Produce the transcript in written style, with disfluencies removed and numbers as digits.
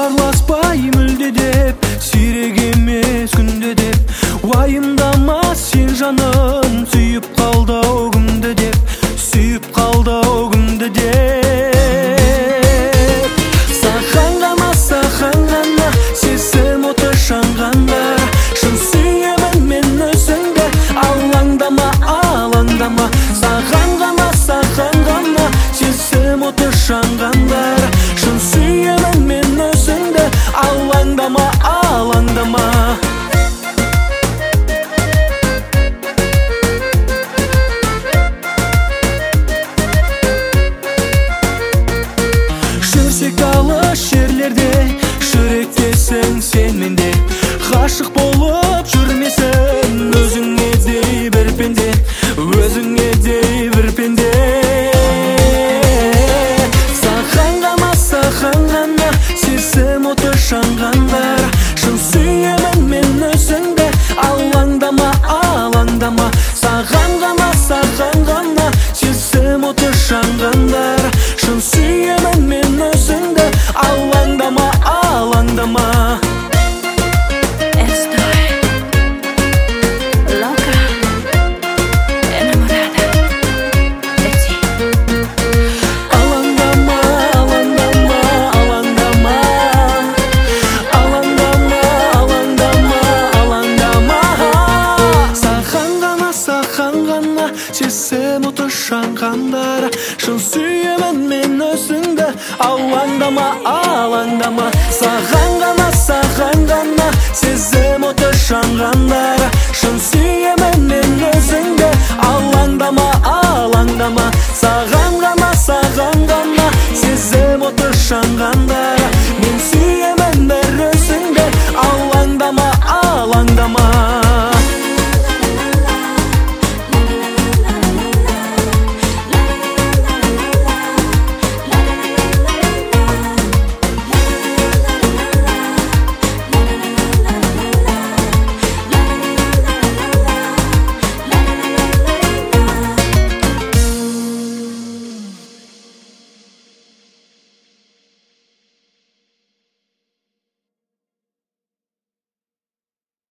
Араласпай мүлде деп, сирек емес күнде деп, уайымдама сен жаным, сүйіп қалды ау күнді деп, сүйіп қалды ау күнді деп. Саған ғана сезім оты жанғанда, шын сүйемін мен өзіңді, алаңдама, алаңдама. Саған ғана сезім оты жанғанда, шын сүйемін мен өзіңді, алаңдама, алаңдама. Жүрсек алыс жерлерде, жүректесің сен менде, ғашық болып жүрмесін өзіңе дей бір пенде, өзіңе дей бір пенде. Саған ғана сезім оты жанғандар, шын сүйемін мен өзіңді, алаңдама, алаңдама. Саған ғана сезім оты жанғандар, шын сүйемін мен өзіңді, алаңдама, алаңдама. Сезім оты жанғандар, шын сүйемін мен өзіңді, алаңдама, алаңдама. Саған ғана сезім оты жанғандар, шын сүйемін мен